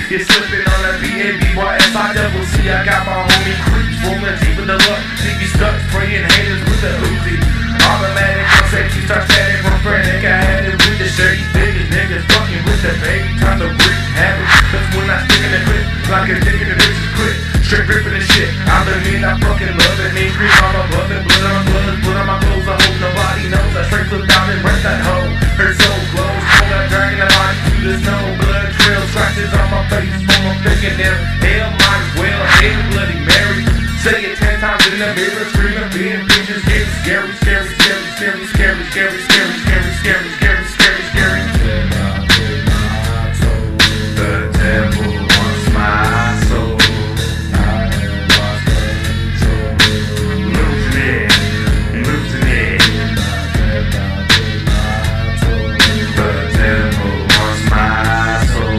You're slipping on that BABYSICC. I got my homie creeps rolling deep in the luck. See you stuck spraying haters with the Uzi. Automatic, on safety, start static, run frantic. I had it with the shirty biggest niggas fucking with the baby. Time to wreak havoc. That's when I stick in the clip, like a dick in the bitch's clip. Straight ripping the shit. I'm the mean, I fucking love it. Name cream all my blood and blood on my blood, blood on my clothes. I hope nobody knows. I straight flipped out and break that hoe. Her soul glows, cold, I'm dragging the body to the snow. Blood trails, scratches on my face, from my fingernails. Hell, might as well, hail Bloody Mary. Say it 10 times in the mirror, screaming, being bitches, getting scary, scary, scary, scary, scary, scary, scary, scary, scary, scary, scary, scary. The devil wants my soul. Losing it. The devil wants my soul.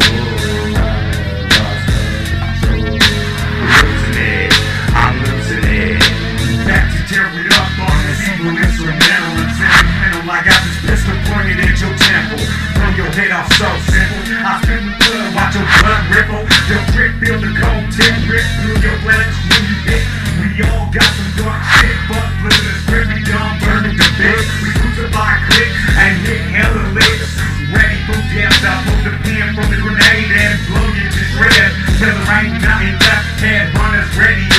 Losing it. I'm losing it. Back to tear it up on this evil instrumental and sentimental. I got this pistol pointed at your temple. Throw your head off so simple. I spit the blood, watch your blood ripple. Your drip feel the cold tip rip through your flesh when you hit. We all got some dark shit, but flipping the script, we done burning the bitch. We crucify click and hit hella licks. Ready for death, I pull the pin from the grenade and blow you to shreds. Till there ain't nothing left, head runners ready.